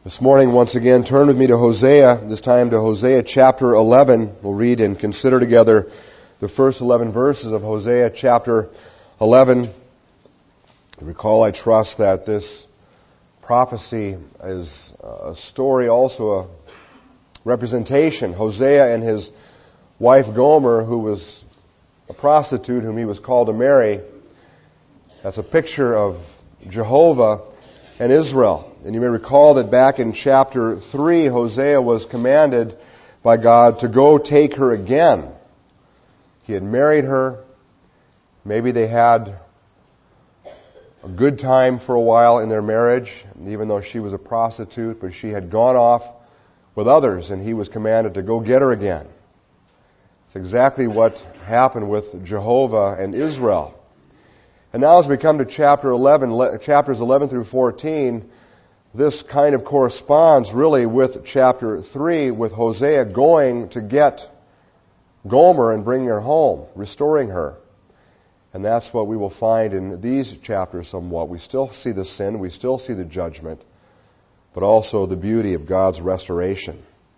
This morning, once again, turn with me to Hosea, this time to Hosea chapter 11. We'll read and consider together the first 11 verses of Hosea chapter 11. Recall, I trust, that this prophecy is a story, also a representation. Hosea and his wife Gomer, who was a prostitute whom he was called to marry, that's a picture of Jehovah and Israel. And you may recall that back in chapter 3, Hosea was commanded by God to go take her again. He had married her. Maybe they had a good time for a while in their marriage, even though she was a prostitute, but she had gone off with others, and he was commanded to go get her again. It's exactly what happened with Jehovah and Israel. And now as we come to chapters 11 through 14, this kind of corresponds really with chapter 3, with Hosea going to get Gomer and bringing her home, restoring her. And that's what we will find in these chapters somewhat. We still see the sin, we still see the judgment, but also the beauty of God's restoration.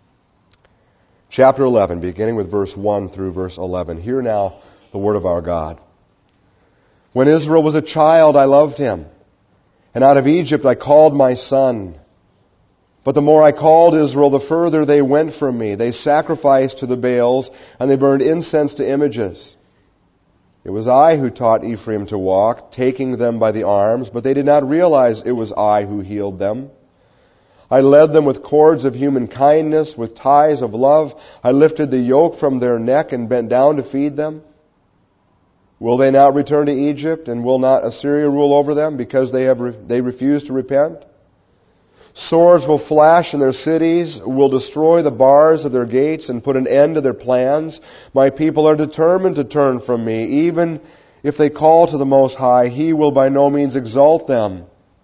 Chapter 11, beginning with verse 1 through verse 11. Hear now the word of our God. When Israel was a child, I loved him. And out of Egypt I called my son. But the more I called Israel, the further they went from me. They sacrificed to the Baals, and they burned incense to images. It was I who taught Ephraim to walk, taking them by the arms, but they did not realize it was I who healed them. I led them with cords of human kindness, with ties of love. I lifted the yoke from their neck and bent down to feed them. Will they not return to Egypt, and will not Assyria rule over them because they refuse to repent? Swords will flash in their cities, will destroy the bars of their gates, and put an end to their plans. My people are determined to turn from me. Even if they call to the Most High, He will by no means exalt them.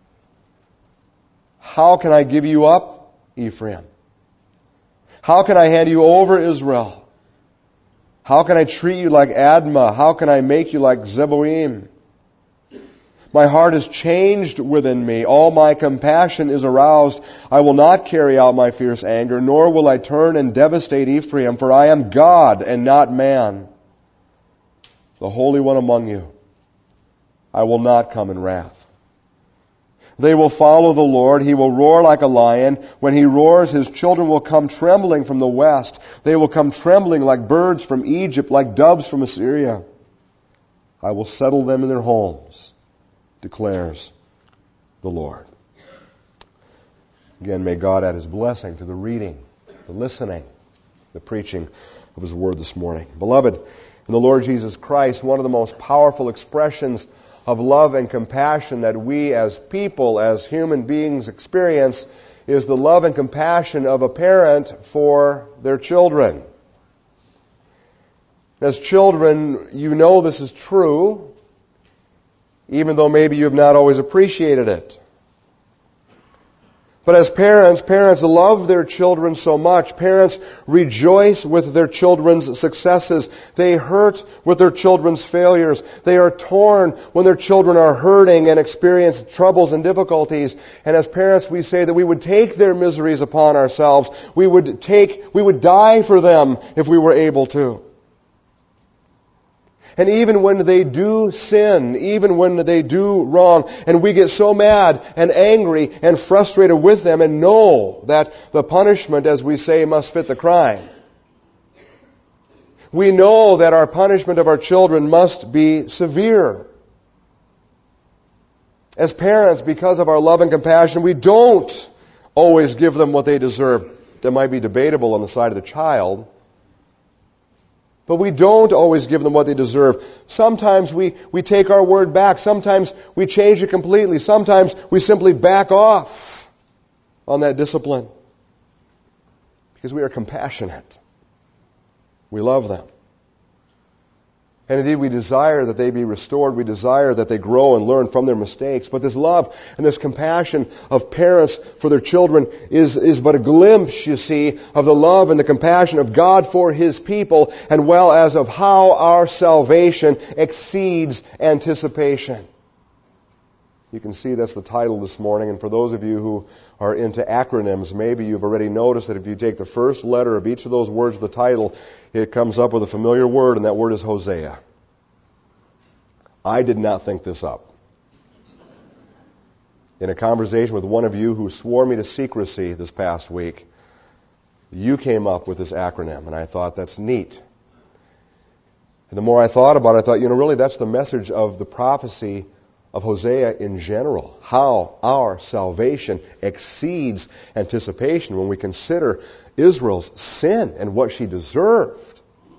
How can I give you up, Ephraim? How can I hand you over, Israel? How can I treat you like Admah? How can I make you like Zeboim? My heart is changed within me. All my compassion is aroused. I will not carry out my fierce anger, nor will I turn and devastate Ephraim, for I am God and not man, the Holy One among you. I will not come in wrath. They will follow the Lord. He will roar like a lion. When He roars, His children will come trembling from the west. They will come trembling like birds from Egypt, like doves from Assyria. I will settle them in their homes, declares the Lord. Again, may God add His blessing to the reading, the listening, the preaching of His Word this morning. Beloved, in the Lord Jesus Christ, one of the most powerful expressions of love and compassion that we as people, as human beings experience is the love and compassion of a parent for their children. As children, you know this is true, even though maybe you have not always appreciated it. But as parents love their children so much. Parents rejoice with their children's successes. They hurt with their children's failures. They are torn when their children are hurting and experience troubles and difficulties. And as parents, we say that we would take their miseries upon ourselves. We would die for them if we were able to. And even when they do sin, even when they do wrong, and we get so mad and angry and frustrated with them and know that the punishment, as we say, must fit the crime. We know that our punishment of our children must be severe. As parents, because of our love and compassion, we don't always give them what they deserve. That might be debatable on the side of the child. But we don't always give them what they deserve. Sometimes we take our word back. Sometimes we change it completely. Sometimes we simply back off on that discipline. Because we are compassionate. We love them. And indeed, we desire that they be restored. We desire that they grow and learn from their mistakes. But this love and this compassion of parents for their children is but a glimpse, you see, of the love and the compassion of God for His people, and well as of how our salvation exceeds anticipation. You can see that's the title this morning. And for those of you who are into acronyms, maybe you've already noticed that if you take the first letter of each of those words of the title, it comes up with a familiar word, and that word is Hosea. I did not think this up. In a conversation with one of you who swore me to secrecy this past week, you came up with this acronym, and I thought, that's neat. And the more I thought about it, I thought, really that's the message of the prophecy of Hosea in general. How our salvation exceeds anticipation when we consider Israel's sin and what she deserved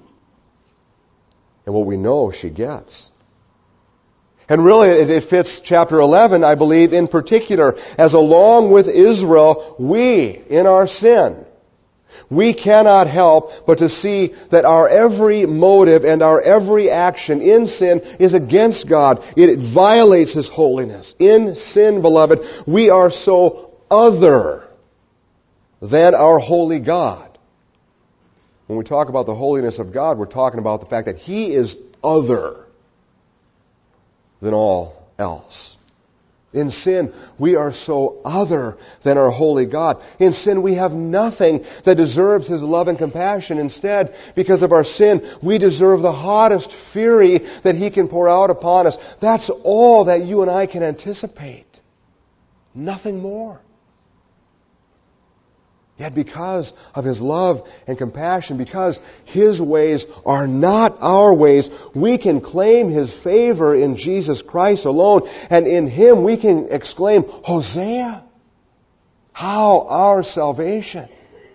and what we know she gets. And really, it fits chapter 11, I believe, in particular, as along with Israel, we, in our sin, we cannot help but to see that our every motive and our every action in sin is against God. It violates His holiness. In sin, beloved, we are so other than our holy God. When we talk about the holiness of God, we're talking about the fact that He is other than all else. In sin, we are so other than our holy God. In sin, we have nothing that deserves His love and compassion. Instead, because of our sin, we deserve the hottest fury that He can pour out upon us. That's all that you and I can anticipate. Nothing more. Yet because of His love and compassion, because His ways are not our ways, we can claim His favor in Jesus Christ alone. And in Him we can exclaim, Hosea! How our salvation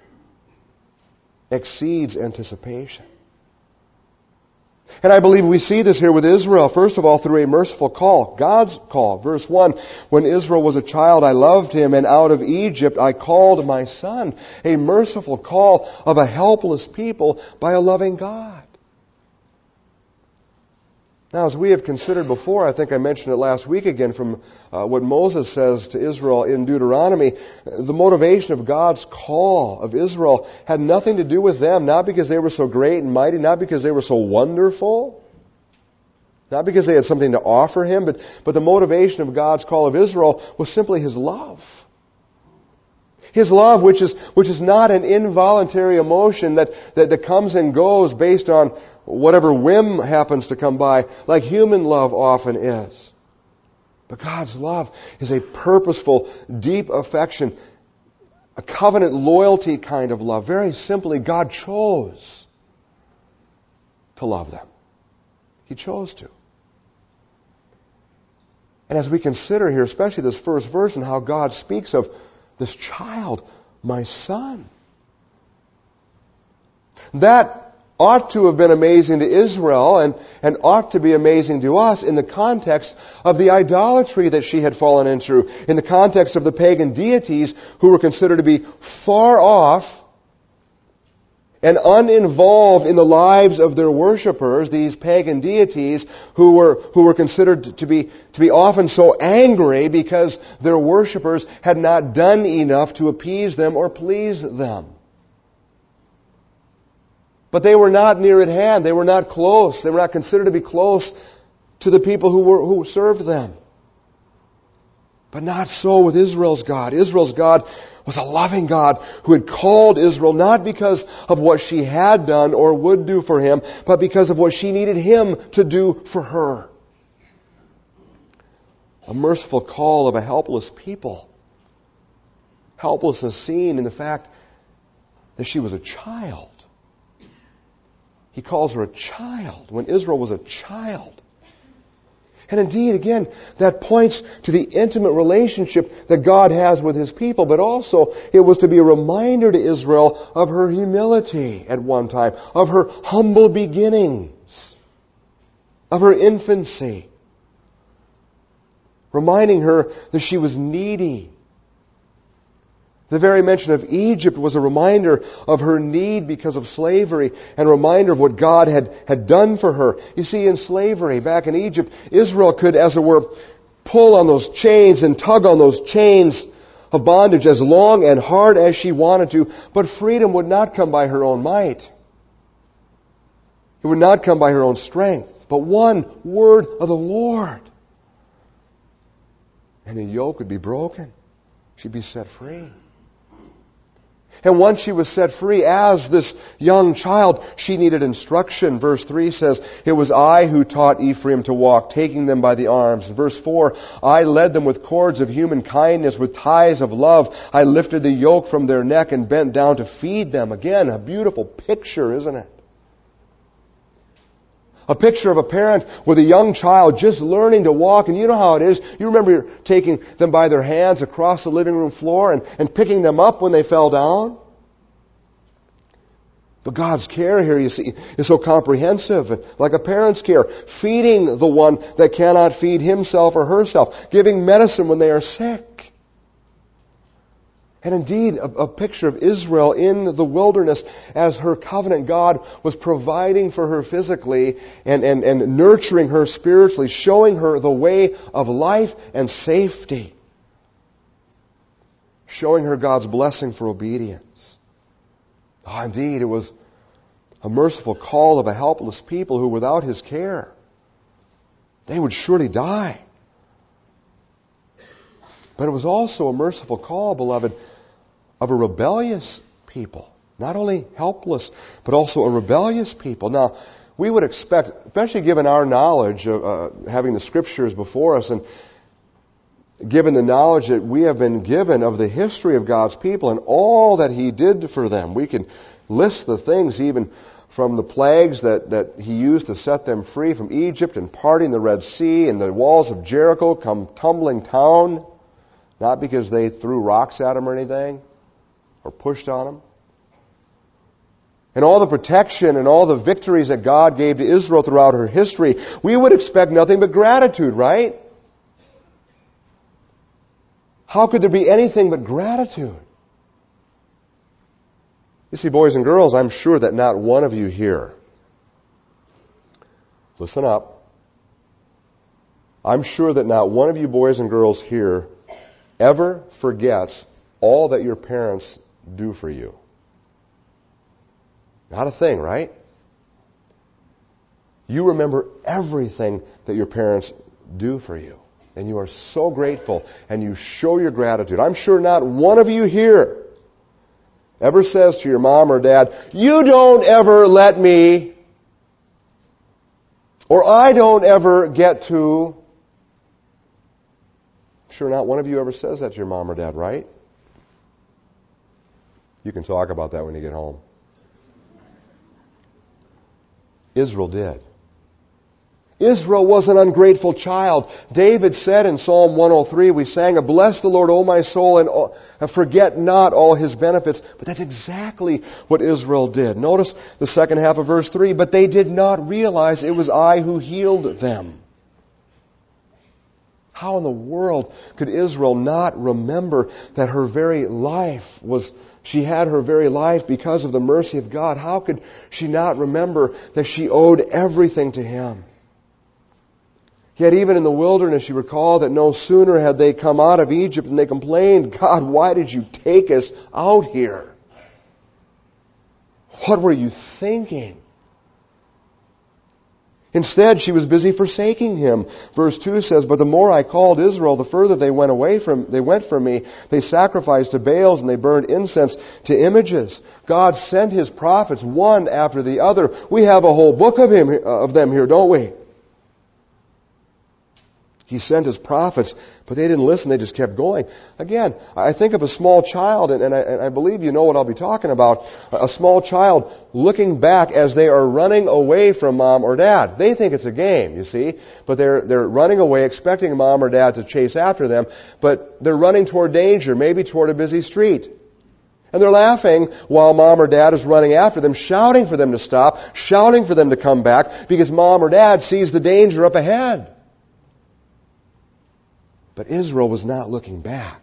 exceeds anticipation. And I believe we see this here with Israel, first of all, through a merciful call. God's call. Verse 1, when Israel was a child, I loved him, and out of Egypt I called my son. A merciful call of a helpless people by a loving God. Now, as we have considered before, I think I mentioned it last week again from what Moses says to Israel in Deuteronomy, the motivation of God's call of Israel had nothing to do with them, not because they were so great and mighty, not because they were so wonderful, not because they had something to offer Him, but the motivation of God's call of Israel was simply His love. His love, which is not an involuntary emotion that comes and goes based on whatever whim happens to come by, like human love often is. But God's love is a purposeful, deep affection, a covenant loyalty kind of love. Very simply, God chose to love them. He chose to. And as we consider here, especially this first verse and how God speaks of this child, my son, that ought to have been amazing to Israel and ought to be amazing to us in the context of the idolatry that she had fallen into, in the context of the pagan deities who were considered to be far off and uninvolved in the lives of their worshipers, these pagan deities who were considered to be often so angry because their worshipers had not done enough to appease them or please them. But they were not near at hand. They were not close. They were not considered to be close to the people who served them. But not so with Israel's God. Israel's God was a loving God who had called Israel not because of what she had done or would do for Him, but because of what she needed Him to do for her. A merciful call of a helpless people. Helplessness seen in the fact that she was a child. He calls her a child when Israel was a child. And indeed, again, that points to the intimate relationship that God has with His people, but also it was to be a reminder to Israel of her humility at one time, of her humble beginnings, of her infancy, reminding her that she was needy. The very mention of Egypt was a reminder of her need because of slavery and a reminder of what God had done for her. You see, in slavery back in Egypt, Israel could, as it were, pull on those chains and tug on those chains of bondage as long and hard as she wanted to, but freedom would not come by her own might. It would not come by her own strength, but one word of the Lord. and the yoke would be broken. She'd be set free. And once she was set free as this young child, she needed instruction. Verse 3 says, "It was I who taught Ephraim to walk, taking them by the arms." Verse 4, "I led them with cords of human kindness, with ties of love. I lifted the yoke from their neck and bent down to feed them." Again, a beautiful picture, isn't it? A picture of a parent with a young child just learning to walk. And you know how it is. You remember taking them by their hands across the living room floor and picking them up when they fell down? But God's care here, you see, is so comprehensive, like a parent's care. Feeding the one that cannot feed himself or herself. Giving medicine when they are sick. And indeed, a picture of Israel in the wilderness as her covenant God was providing for her physically and nurturing her spiritually, showing her the way of life and safety. Showing her God's blessing for obedience. Oh, indeed, it was a merciful call of a helpless people who, without His care, they would surely die. But it was also a merciful call, beloved, of a rebellious people. Not only helpless, but also a rebellious people. Now, we would expect, especially given our knowledge of having the Scriptures before us, and given the knowledge that we have been given of the history of God's people and all that He did for them. We can list the things even from the plagues that He used to set them free from Egypt and parting the Red Sea, and the walls of Jericho come tumbling down. Not because they threw rocks at them or anything, or pushed on them. And all the protection and all the victories that God gave to Israel throughout her history, we would expect nothing but gratitude, right? How could there be anything but gratitude? You see, boys and girls, I'm sure that not one of you here, listen up, I'm sure that not one of you boys and girls here ever forgets all that your parents do for you. Not a thing, right? You remember everything that your parents do for you. And you are so grateful, and you show your gratitude. I'm sure not one of you here ever says to your mom or dad, "You don't ever let me," or "I don't ever get to." I'm sure not one of you ever says that to your mom or dad, right? You can talk about that when you get home. Israel did. Israel was an ungrateful child. David said in Psalm 103, we sang, "Bless the Lord, O my soul, and forget not all His benefits." But that's exactly what Israel did. Notice the second half of verse 3, "But they did not realize it was I who healed them." How in the world could Israel not remember that her very life she had her very life because of the mercy of God? How could she not remember that she owed everything to Him? Yet even in the wilderness, she recalled that no sooner had they come out of Egypt and they complained, "God, why did you take us out here? What were you thinking?" Instead, she was busy forsaking Him. Verse 2 says, "But the more I called Israel, the further they went from me. They sacrificed to Baals and they burned incense to images." God sent His prophets one after the other. We have a whole book of them here, don't we? He sent His prophets, but they didn't listen. They just kept going. Again, I think of a small child, and I believe you know what I'll be talking about. A small child looking back as they are running away from mom or dad. They think it's a game, you see, but they're running away, expecting mom or dad to chase after them, but they're running toward danger, maybe toward a busy street. And they're laughing while mom or dad is running after them, shouting for them to stop, shouting for them to come back, because mom or dad sees the danger up ahead. But Israel was not looking back.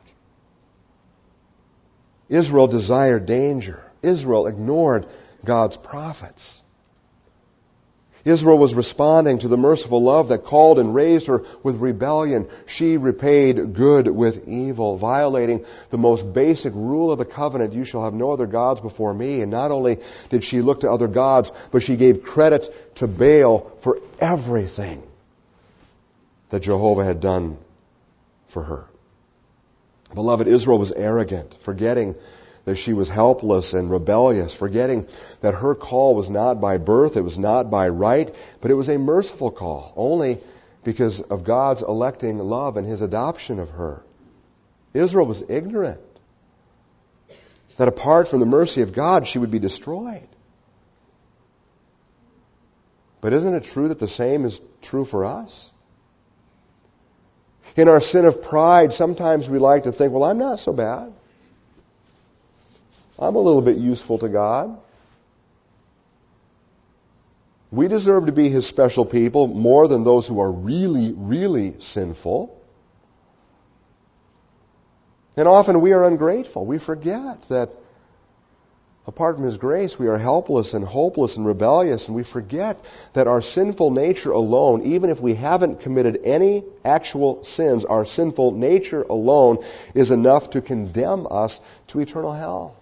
Israel desired danger. Israel ignored God's prophets. Israel was responding to the merciful love that called and raised her with rebellion. She repaid good with evil, violating the most basic rule of the covenant, "You shall have no other gods before me." And not only did she look to other gods, but she gave credit to Baal for everything that Jehovah had done for her. Beloved, Israel was arrogant, forgetting that she was helpless and rebellious, forgetting that her call was not by birth, it was not by right, but it was a merciful call, only because of God's electing love and His adoption of her. Israel was ignorant that apart from the mercy of God, she would be destroyed. But isn't it true that the same is true for us? In our sin of pride, sometimes we like to think, well, I'm not so bad. I'm a little bit useful to God. We deserve to be His special people more than those who are really, really sinful. And often we are ungrateful. We forget that apart from His grace, we are helpless and hopeless and rebellious, and we forget that our sinful nature alone, even if we haven't committed any actual sins, our sinful nature alone is enough to condemn us to eternal hell.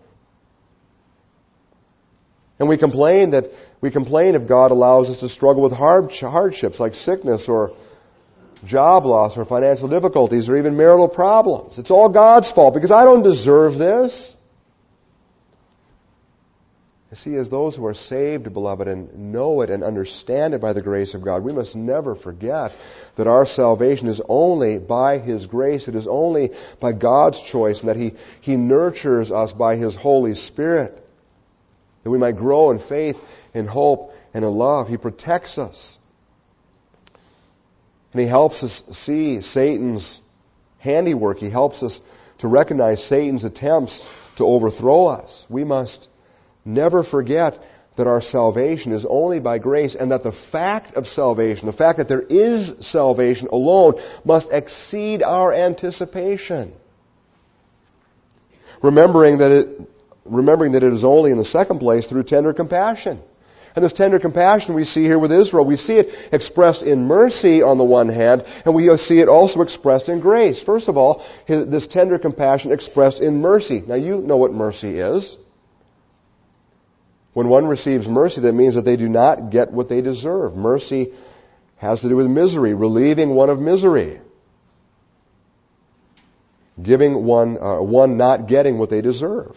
And we complain if God allows us to struggle with hardships like sickness or job loss or financial difficulties or even marital problems. It's all God's fault because I don't deserve this. You see, as those who are saved, beloved, and know it and understand it by the grace of God, we must never forget that our salvation is only by His grace. It is only by God's choice, and that He nurtures us by His Holy Spirit, that we might grow in faith, in hope, and in love. He protects us. And He helps us see Satan's handiwork. He helps us to recognize Satan's attempts to overthrow us. We must never forget that our salvation is only by grace, and that the fact of salvation, the fact that there is salvation alone, must exceed our anticipation. Remembering that it is only in the second place through tender compassion. And this tender compassion we see here with Israel, we see it expressed in mercy on the one hand, and we see it also expressed in grace. First of all, this tender compassion expressed in mercy. Now you know what mercy is. When one receives mercy, that means that they do not get what they deserve. Mercy has to do with misery, relieving one of misery. Giving one not getting what they deserve.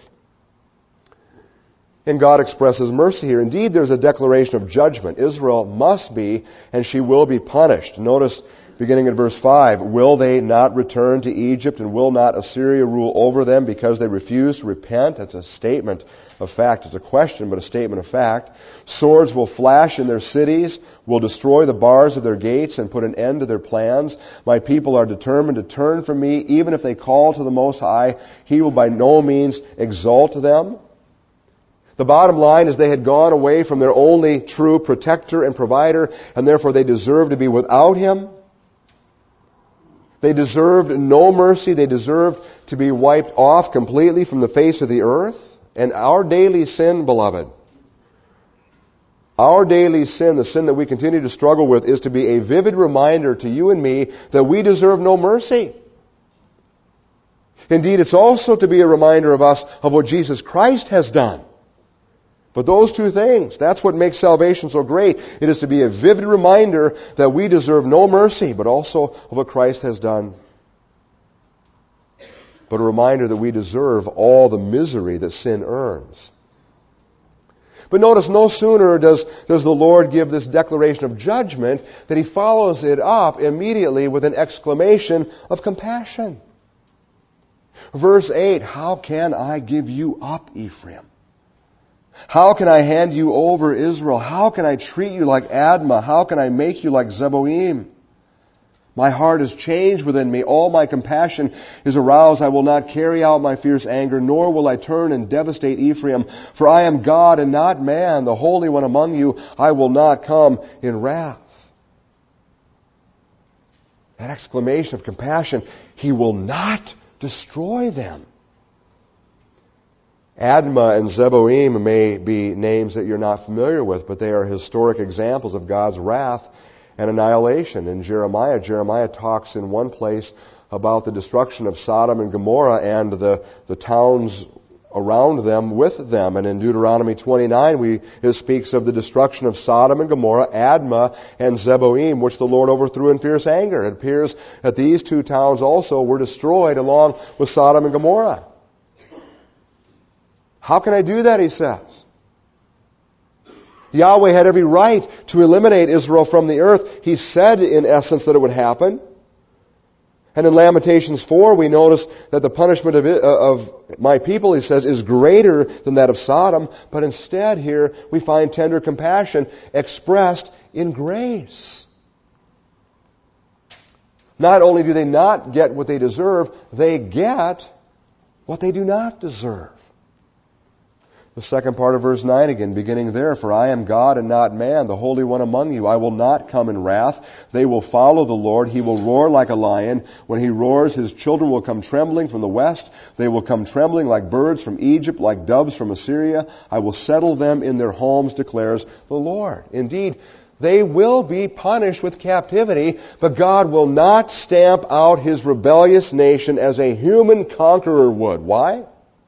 And God expresses mercy here. Indeed, there's a declaration of judgment. Israel must be, and she will be punished. Notice, beginning in verse 5, will they not return to Egypt, and will not Assyria rule over them because they refuse to repent? That's a statement of fact. It's a question, but a statement of fact. Swords will flash in their cities, will destroy the bars of their gates, and put an end to their plans. My people are determined to turn from me. Even if they call to the Most High, He will by no means exalt them. The bottom line is they had gone away from their only true protector and provider, and therefore they deserved to be without Him. They deserved no mercy. They deserved to be wiped off completely from the face of the earth. And our daily sin, beloved, our daily sin, the sin that we continue to struggle with, is to be a vivid reminder to you and me that we deserve no mercy. Indeed, it's also to be a reminder of us of what Jesus Christ has done. But those two things, that's what makes salvation so great. It is to be a vivid reminder that we deserve no mercy, but also of what Christ has done. But a reminder that we deserve all the misery that sin earns. But notice, no sooner does the Lord give this declaration of judgment that He follows it up immediately with an exclamation of compassion. Verse 8, how can I give you up, Ephraim? How can I hand you over, Israel? How can I treat you like Admah? How can I make you like Zeboim? My heart is changed within me. All my compassion is aroused. I will not carry out my fierce anger, nor will I turn and devastate Ephraim. For I am God and not man, the Holy One among you. I will not come in wrath. That exclamation of compassion, He will not destroy them. Admah and Zeboim may be names that you're not familiar with, but they are historic examples of God's wrath and annihilation. In Jeremiah talks in one place about the destruction of Sodom and Gomorrah and the towns around them with them. And in Deuteronomy 29, it speaks of the destruction of Sodom and Gomorrah, Admah, and Zeboim, which the Lord overthrew in fierce anger. It appears that these two towns also were destroyed along with Sodom and Gomorrah. How can I do that, he says? Yahweh had every right to eliminate Israel from the earth. He said, in essence, that it would happen. And in Lamentations 4, we notice that the punishment of my people, he says, is greater than that of Sodom. But instead here, we find tender compassion expressed in grace. Not only do they not get what they deserve, they get what they do not deserve. The second part of verse 9 again, beginning there, for I am God and not man, the Holy One among you. I will not come in wrath. They will follow the Lord. He will roar like a lion. When he roars, his children will come trembling from the west. They will come trembling like birds from Egypt, like doves from Assyria. I will settle them in their homes, declares the Lord. Indeed, they will be punished with captivity, but God will not stamp out his rebellious nation as a human conqueror would. Why?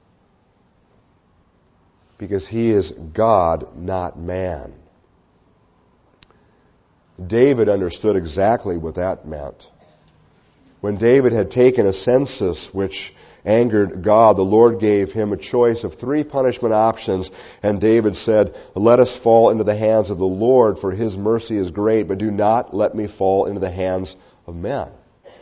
Because he is God, not man. David understood exactly what that meant. When David had taken a census which angered God, the Lord gave him a choice of 3 punishment options, and David said, let us fall into the hands of the Lord, for his mercy is great, but do not let me fall into the hands of men.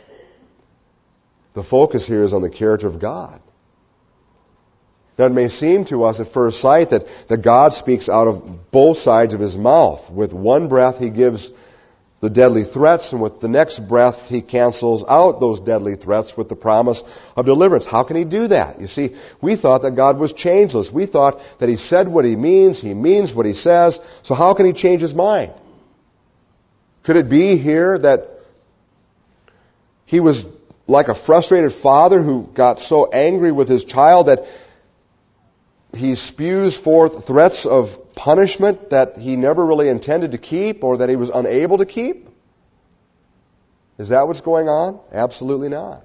The focus here is on the character of God. Now, it may seem to us at first sight that God speaks out of both sides of his mouth. With one breath, he gives the deadly threats, and with the next breath, he cancels out those deadly threats with the promise of deliverance. How can he do that? You see, we thought that God was changeless. We thought that he said what he means what he says. So how can he change his mind? Could it be here that he was like a frustrated father who got so angry with his child that he spews forth threats of punishment that he never really intended to keep or that he was unable to keep? Is that what's going on? Absolutely not.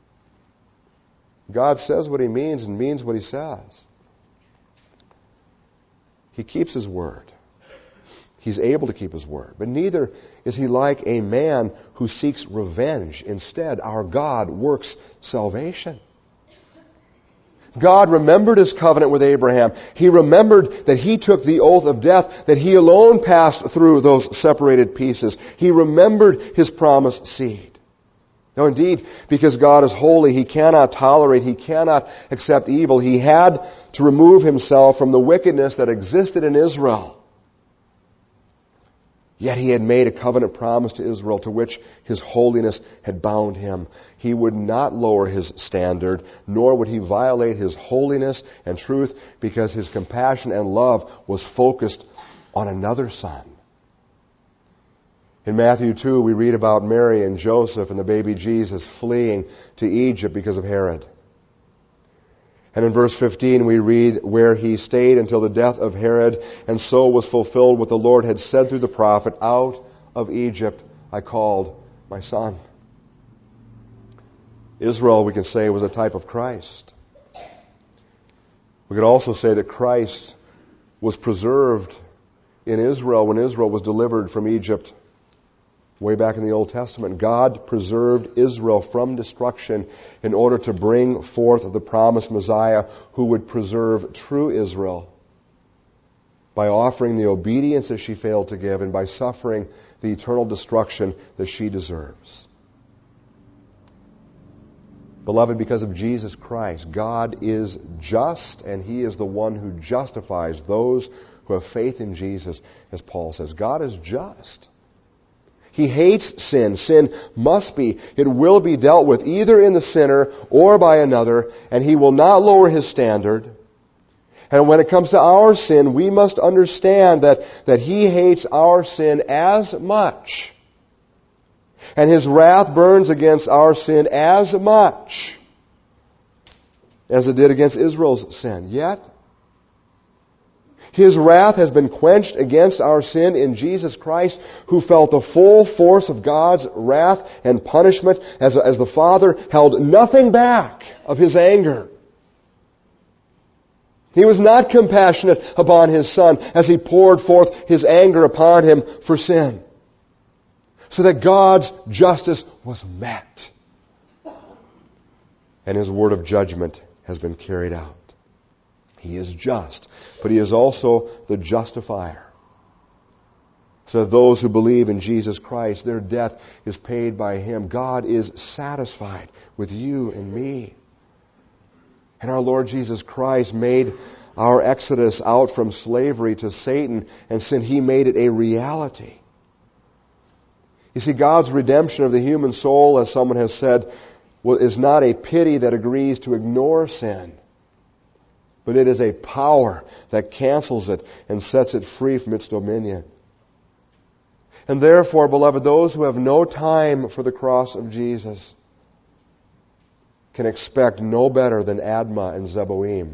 God says what he means and means what he says. He keeps his word. He's able to keep his word. But neither is he like a man who seeks revenge. Instead, our God works salvation. God remembered his covenant with Abraham. He remembered that he took the oath of death, that he alone passed through those separated pieces. He remembered his promised seed. Now indeed, because God is holy, he cannot tolerate, he cannot accept evil. He had to remove himself from the wickedness that existed in Israel. Yet he had made a covenant promise to Israel to which his holiness had bound him. He would not lower his standard, nor would he violate his holiness and truth, because his compassion and love was focused on another son. In Matthew 2, we read about Mary and Joseph and the baby Jesus fleeing to Egypt because of Herod. And in verse 15 we read where he stayed until the death of Herod, and so was fulfilled what the Lord had said through the prophet, out of Egypt I called my son. Israel, we can say, was a type of Christ. We could also say that Christ was preserved in Israel when Israel was delivered from Egypt. Way back in the Old Testament, God preserved Israel from destruction in order to bring forth the promised Messiah who would preserve true Israel by offering the obedience that she failed to give and by suffering the eternal destruction that she deserves. Beloved, because of Jesus Christ, God is just, and he is the one who justifies those who have faith in Jesus, as Paul says. God is just. He hates sin. Sin must be, it will be dealt with either in the sinner or by another, and he will not lower his standard. And when it comes to our sin, we must understand that he hates our sin as much, and his wrath burns against our sin as much as it did against Israel's sin. Yet, his wrath has been quenched against our sin in Jesus Christ, who felt the full force of God's wrath and punishment as the Father held nothing back of his anger. He was not compassionate upon His Son as He poured forth His anger upon Him for sin, so that God's justice was met and His word of judgment has been carried out. He is just, but He is also the justifier. So that those who believe in Jesus Christ, their debt is paid by Him. God is satisfied with you and me. And our Lord Jesus Christ made our exodus out from slavery to Satan and sin. He made it a reality. You see, God's redemption of the human soul, as someone has said, is not a pity that agrees to ignore sin, but it is a power that cancels it and sets it free from its dominion. And therefore, beloved, those who have no time for the cross of Jesus can expect no better than Admah and Zeboim.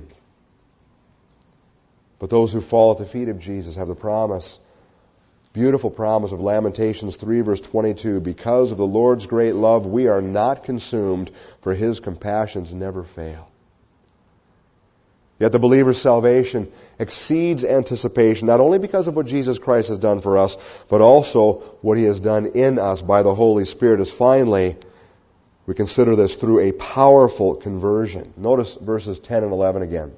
But those who fall at the feet of Jesus have the promise, beautiful promise of Lamentations 3 verse 22, because of the Lord's great love we are not consumed, for His compassions never fail. Yet the believer's salvation exceeds anticipation, not only because of what Jesus Christ has done for us, but also what He has done in us by the Holy Spirit, as finally we consider this through a powerful conversion. Notice verses 10 and 11 again.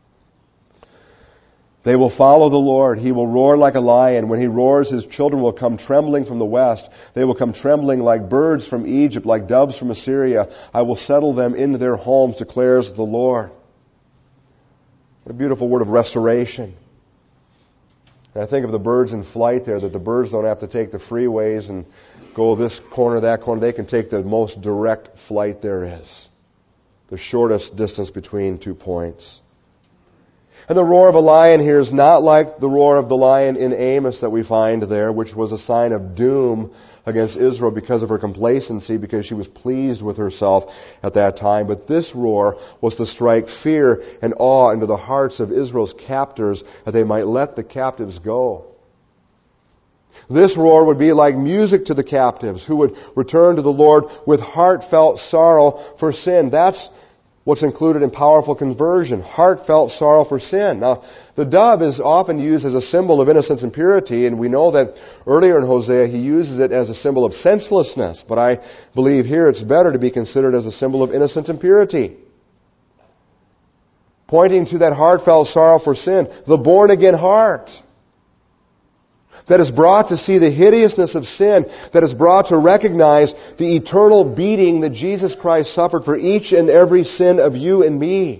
They will follow the Lord. He will roar like a lion. When He roars, His children will come trembling from the west. They will come trembling like birds from Egypt, like doves from Assyria. I will settle them into their homes, declares the Lord. What a beautiful word of restoration. And I think of the birds in flight there, that the birds don't have to take the freeways and go this corner, that corner. They can take the most direct flight there is. The shortest distance between 2 points. And the roar of a lion here is not like the roar of the lion in Amos that we find there, which was a sign of doom against Israel because of her complacency, because she was pleased with herself at that time. But this roar was to strike fear and awe into the hearts of Israel's captors, that they might let the captives go. This roar would be like music to the captives who would return to the Lord with heartfelt sorrow for sin. That's what's included in powerful conversion, heartfelt sorrow for sin. Now, the dove is often used as a symbol of innocence and purity, and we know that earlier in Hosea he uses it as a symbol of senselessness, but I believe here it's better to be considered as a symbol of innocence and purity. Pointing to that heartfelt sorrow for sin, the born-again heart that is brought to see the hideousness of sin, that is brought to recognize the eternal beating that Jesus Christ suffered for each and every sin of you and me.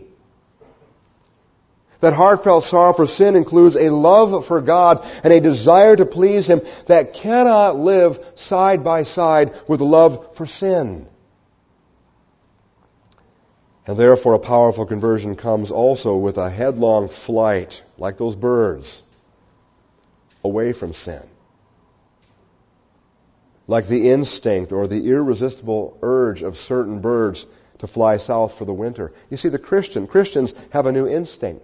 That heartfelt sorrow for sin includes a love for God and a desire to please Him that cannot live side by side with love for sin. And therefore a powerful conversion comes also with a headlong flight, like those birds, away from sin. Like the instinct or the irresistible urge of certain birds to fly south for the winter. You see, Christians have a new instinct.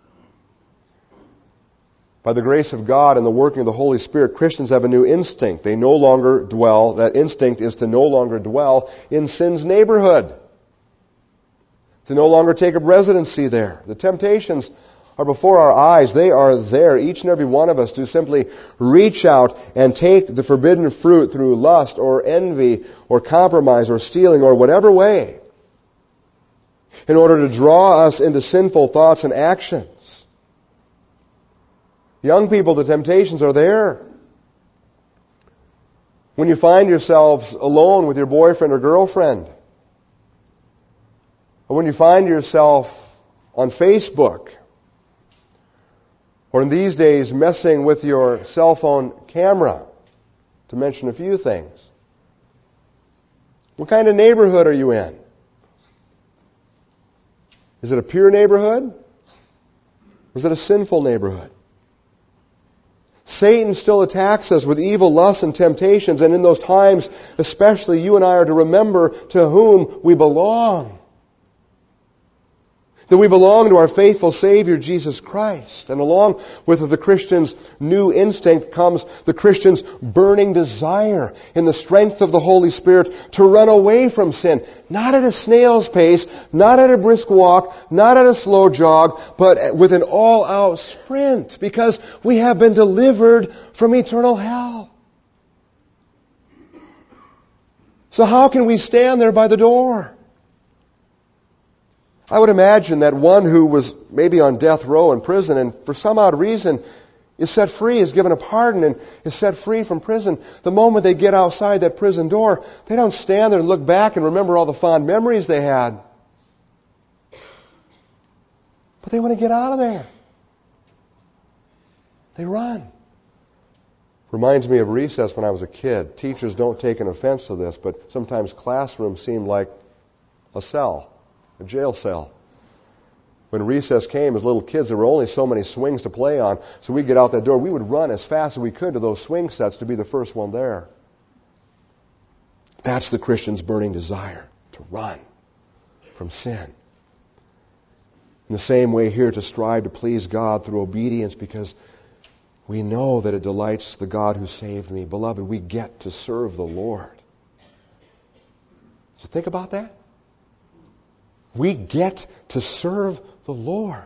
By the grace of God and the working of the Holy Spirit, Christians have a new instinct. They no longer dwell, that instinct is to no longer dwell in sin's neighborhood. To no longer take up residency there. The temptations are before our eyes. They are there, each and every one of us, to simply reach out and take the forbidden fruit through lust or envy or compromise or stealing or whatever way, in order to draw us into sinful thoughts and actions. Young people, the temptations are there. When you find yourselves alone with your boyfriend or girlfriend, or when you find yourself on Facebook, or in these days messing with your cell phone camera, to mention a few things. What kind of neighborhood are you in? Is it a pure neighborhood? Or is it a sinful neighborhood? Satan still attacks us with evil lusts and temptations, and in those times, especially, you and I are to remember to whom we belong. That we belong to our faithful Savior, Jesus Christ. And along with the Christian's new instinct comes the Christian's burning desire in the strength of the Holy Spirit to run away from sin. Not at a snail's pace, not at a brisk walk, not at a slow jog, but with an all-out sprint, because we have been delivered from eternal hell. So how can we stand there by the door? I would imagine that one who was maybe on death row in prison and for some odd reason is set free, is given a pardon and is set free from prison. The moment they get outside that prison door, they don't stand there and look back and remember all the fond memories they had. But they want to get out of there. They run. Reminds me of recess when I was a kid. Teachers don't take an offense to this, but sometimes classrooms seem like a cell. A jail cell. When recess came, as little kids, there were only so many swings to play on. So we'd get out that door. We would run as fast as we could to those swing sets to be the first one there. That's the Christian's burning desire, to run from sin. In the same way here, to strive to please God through obedience, because we know that it delights the God who saved me. Beloved, we get to serve the Lord. So think about that. We get to serve the Lord.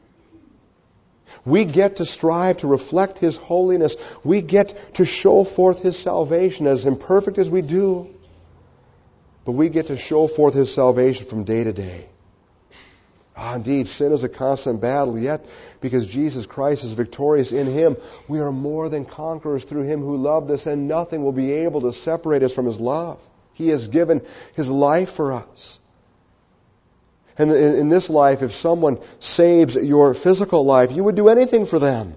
We get to strive to reflect His holiness. We get to show forth His salvation, as imperfect as we do. But we get to show forth His salvation from day to day. Indeed, sin is a constant battle, yet because Jesus Christ is victorious in Him, we are more than conquerors through Him who loved us, and nothing will be able to separate us from His love. He has given His life for us. And in this life, if someone saves your physical life, you would do anything for them.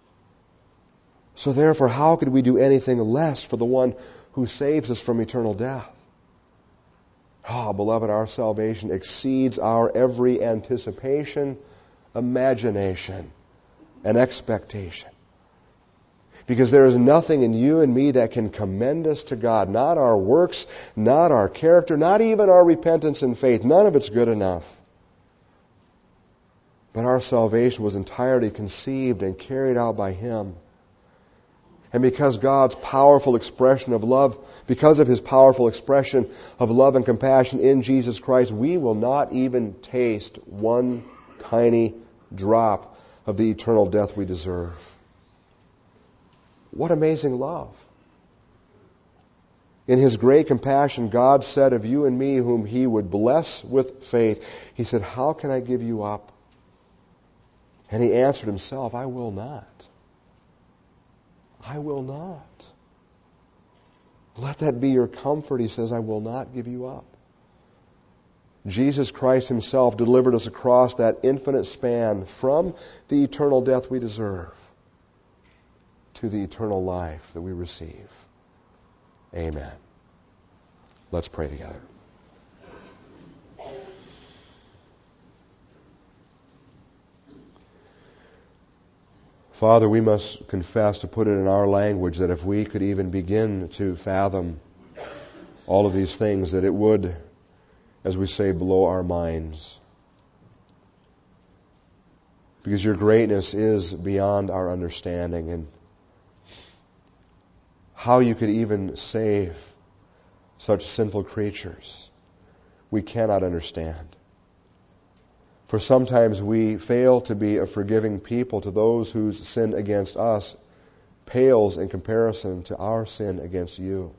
So therefore, how could we do anything less for the one who saves us from eternal death? Beloved, our salvation exceeds our every anticipation, imagination, and expectation. Because there is nothing in you and me that can commend us to God. Not our works, not our character, not even our repentance and faith. None of it's good enough. But our salvation was entirely conceived and carried out by Him. And because God's powerful expression of love, because of His powerful expression of love and compassion in Jesus Christ, we will not even taste one tiny drop of the eternal death we deserve. What amazing love. In His great compassion, God said of you and me, whom He would bless with faith, He said, how can I give you up? And He answered Himself, I will not. I will not. Let that be your comfort. He says, I will not give you up. Jesus Christ Himself delivered us across that infinite span from the eternal death we deserve to the eternal life that we receive. Amen. Let's pray together. Father, we must confess, to put it in our language, that if we could even begin to fathom all of these things, that it would, as we say, blow our minds. Because your greatness is beyond our understanding, and how you could even save such sinful creatures, we cannot understand. For sometimes we fail to be a forgiving people to those whose sin against us pales in comparison to our sin against you.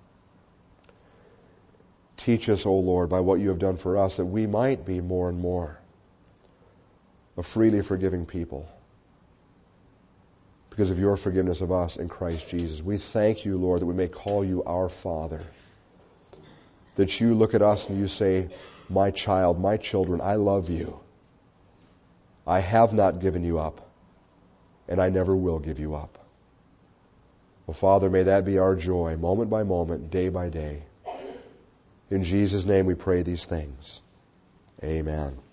Teach us, O Lord, by what you have done for us, that we might be more and more a freely forgiving people because of your forgiveness of us in Christ Jesus. We thank you, Lord, that we may call you our Father. That you look at us and you say, my child, my children, I love you. I have not given you up, and I never will give you up. Well, Father, may that be our joy, moment by moment, day by day. In Jesus' name we pray these things. Amen.